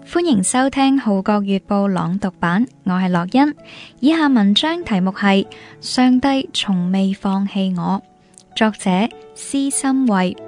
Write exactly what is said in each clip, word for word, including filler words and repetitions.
歡迎收聽《號角月報》朗讀版，我係樂欣。以下文章題目係《上帝從未放棄我》，作者施心慧。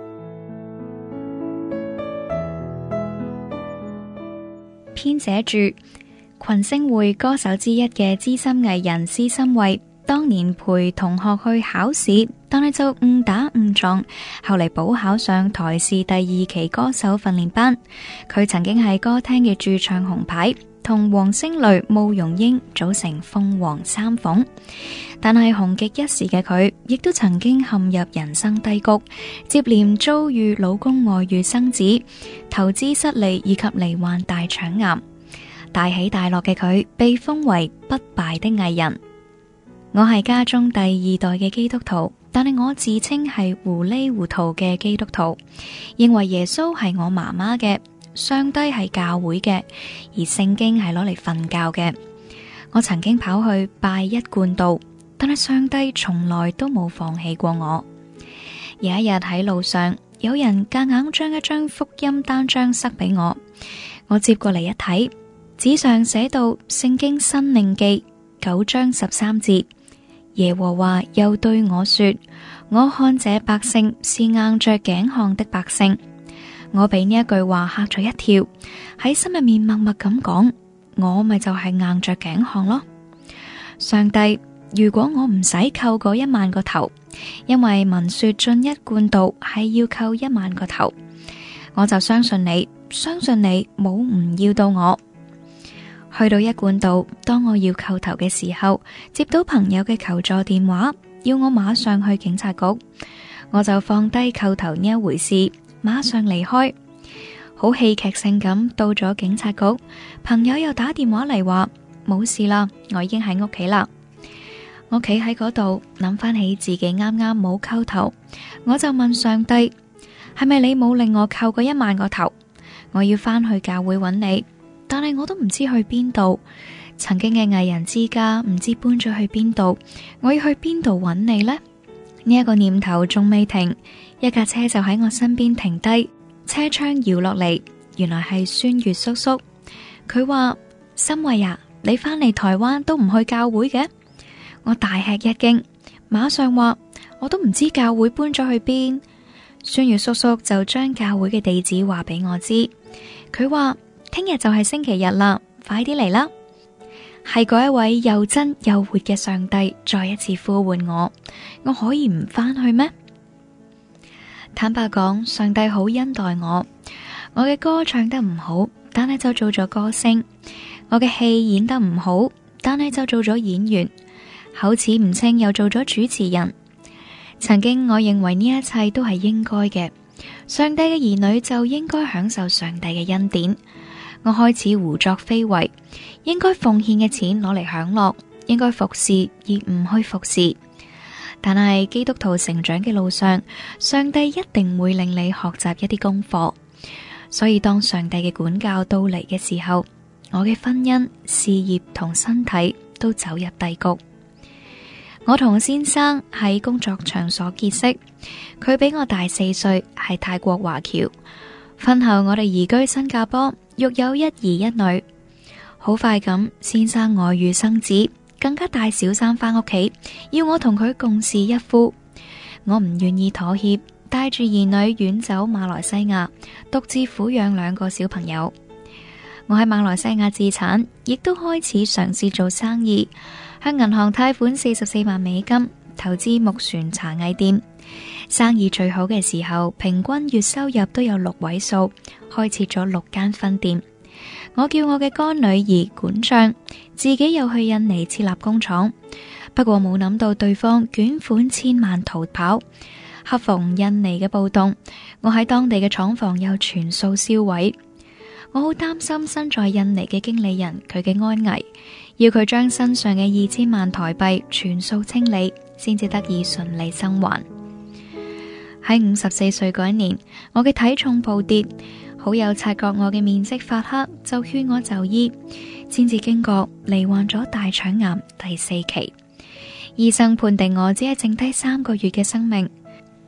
編者注：群星會歌手之一嘅資深藝人施心慧，當年陪同學去考試，但係就誤打誤撞，後嚟補考上台視第二期歌手訓練班。佢曾經係歌廳嘅駐唱紅牌，同黃星雷、慕容英組成鳳凰三鳳。但係紅極一時嘅佢，亦都曾經陷入人生低谷，接連遭遇老公外遇生子、投資失利以及罹患大腸癌。大起大落嘅佢，被封為不敗的藝人。我係家中第二代嘅基督徒，但係我自稱係糊裡糊塗嘅基督徒，認為耶穌係我媽媽嘅，上帝係教會嘅，而聖經係攞嚟瞓覺嘅。我曾經跑去拜一貫道，但係上帝從來都冇放棄過我。有一日喺路上，有人夾硬將一張福音單張塞俾我，我接過嚟一睇，紙上寫到聖經申命記九章十三節。耶和華又對我說：我看這百姓是硬着頸項的百姓。我被呢一句話嚇咗一跳，喺心入面默默咁講：我咪就係硬着頸項咯。上帝，如果我唔使扣嗰一萬個頭，因為聞說進一貫道係要扣一萬個頭，我就相信你，相信你冇唔要到我。去到一貫道，當我要叩頭嘅時候，接到朋友嘅求助電話，要我馬上去警察局，我就放低叩頭呢一回事，馬上離開。好戲劇性咁到咗警察局，朋友又打電話嚟話冇事啦，我已經喺屋企啦。我企喺嗰度諗翻起自己啱啱冇叩頭，我就問上帝：係咪你冇令我叩過一萬個頭？我要翻去教會揾你。但係我都唔知去邊度，曾經嘅藝人之家唔知搬咗去邊度，我要去邊度揾你呢？呢一個念頭仲未停，一架車就喺我身邊停低，車窗搖落嚟，原來係孫悅叔叔。佢話：心慧啊，你返嚟台灣都唔去教會嘅？我大吃一驚，馬上話：我都唔知教會搬咗去邊。孫悅叔叔就將教會嘅地址話俾我知，佢話：聽日就係星期日啦，快啲嚟啦！係嗰一位又真又活嘅上帝再一次呼喚我，我可以唔返去咩？坦白講，上帝好恩待我。我嘅歌唱得唔好，但係就做咗歌星；我嘅戲演得唔好，但係就做咗演員；口齒唔清又做咗主持人。曾經我認為呢一切都係應該嘅，上帝嘅兒女就應該享受上帝嘅恩典。我開始胡作非為，應該奉獻嘅錢攞嚟享樂，應該服侍而唔去服侍。但係基督徒成長嘅路上，上帝一定會令你學習一啲功課。所以當上帝嘅管教到嚟嘅時候，我嘅婚姻、事業同身體都走入低谷。我同先生喺工作場所結識，佢比我大四歲，係泰國華僑。婚後我哋移居新加坡，育有一兒一女。好快咁，先生外遇生子，更加帶小三返屋企，要我同佢共侍一夫。我唔願意妥協，帶住兒女遠走馬來西亞，獨自撫養兩個小朋友。我喺馬來西亞自產，亦都開始嘗試做生意，向銀行貸款四十四萬美金，投資木船茶藝店。生意最好嘅時候，平均月收入都有六位數，開設咗六間分店。我叫我嘅乾女兒管賬，自己又去印尼設立工廠。不過冇諗到對方捲款千萬逃跑，恰逢印尼嘅暴動，我喺當地嘅廠房又全數燒毀。我好擔心身在印尼嘅經理人佢嘅安危，要佢將身上嘅二千萬台幣全數清理，先至得以順利生還。喺五十四歲嗰一年，我嘅體重暴跌，好友察覺我嘅面色發黑，就勸我就醫，先至驚覺罹患咗大腸癌第四期。醫生判定我只係剩低三個月嘅生命。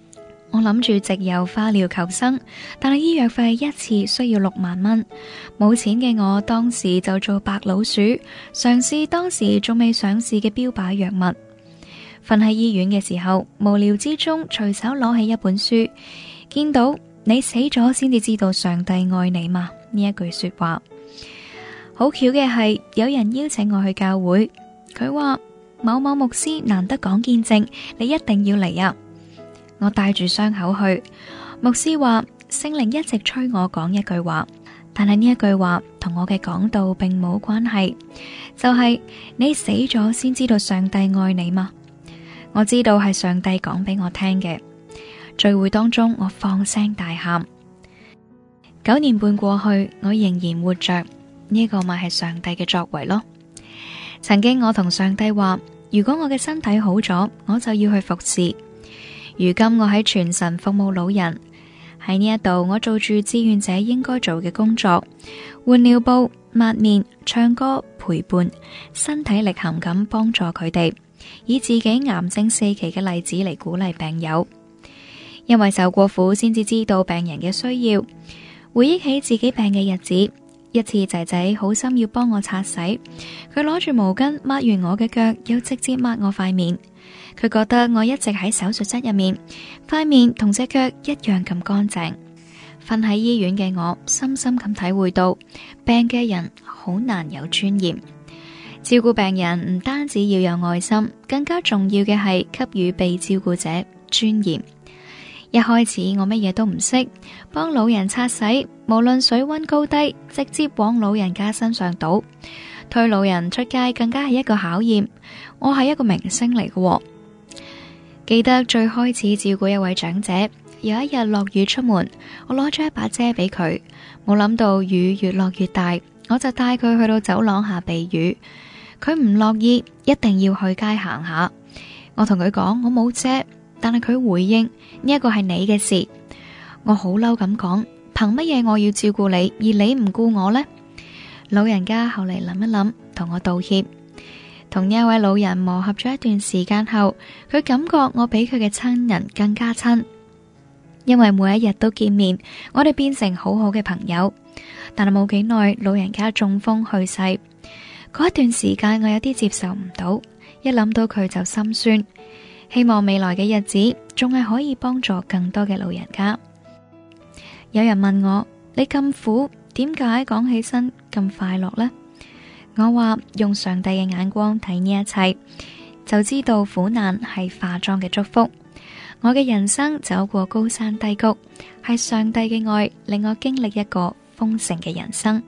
我諗住直郵化療求生，但係醫藥費一次需要六萬蚊，冇錢嘅我當時就做白老鼠，嘗試當時仲未上市嘅標靶藥物。瞓喺醫院嘅時候，無聊之中隨手攞起一本書，見到你死咗先至知道上帝愛你嘛呢一句說話。好巧嘅係，有人邀請我去教會，佢話某某牧師難得講見證，你一定要嚟啊！我帶住傷口去，牧師話聖靈一直催我講一句話，但係呢一句話同我嘅講道並冇關係，就係你死咗先知道上帝愛你嘛。我知道係上帝講俾我聽嘅。聚會當中我放聲大喊。九年半過去，我仍然活着，呢個咪係上帝嘅作為咯。曾經我同上帝話，如果我嘅身體好咗，我就要去服侍。如今我喺全神服務老人，喺呢一度我做住志願者應該做嘅工作，換尿布、抹面、唱歌、陪伴，身體力行咁幫助佢哋，以自己癌症四期嘅例子嚟鼓勵病友。因為受過苦，先至知道病人嘅需要。回憶起自己病嘅日子，一次仔仔好心要幫我擦洗，佢攞住毛巾抹完我嘅腳，又直接抹我塊面。佢覺得我一直喺手術室入面，塊面同隻腳一樣咁乾淨。瞓喺醫院嘅我，深深咁體會到病嘅人好難有尊嚴。照顧病人唔單止要有愛心，更加重要嘅係給予被照顧者尊嚴。一開始我乜嘢都唔識，幫老人擦洗，無論水溫高低，直接往老人家身上倒。推老人出街更加係一個考驗。我係一個明星嚟嘅。記得最開始照顧一位長者，有一日落雨出門，我攞咗一把遮俾佢，冇諗到雨越落越大，我就帶佢去到走廊下避雨。佢唔樂意，一定要去街行下。我同佢講我冇遮，但係佢回應呢一個係你嘅事。我好嬲咁講，憑乜嘢我要照顧你，而你唔顧我呢？老人家後嚟諗一諗，同我道歉。同呢一位老人磨合咗一段時間後，佢感覺我比佢嘅親人更加親，因為每一日都見面，我哋變成好好嘅朋友。但係冇幾耐，老人家中風去世。嗰一段時間我有啲接受唔到，一諗到佢就心酸。希望未來嘅日子仲係可以幫助更多嘅老人家。有人問我，你咁苦，點解講起身咁快樂呢？我話用上帝嘅眼光睇呢一切，就知道苦難係化妝嘅祝福。我嘅人生走過高山低谷，係上帝嘅愛令我經歷一個豐盛嘅人生。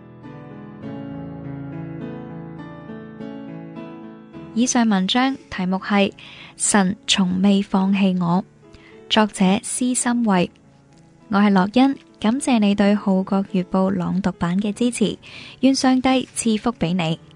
以上文章題目係神從未放棄我，作者施心慧。我係樂欣，感謝你對《號角月報》朗讀版嘅支持，願上帝賜福俾你。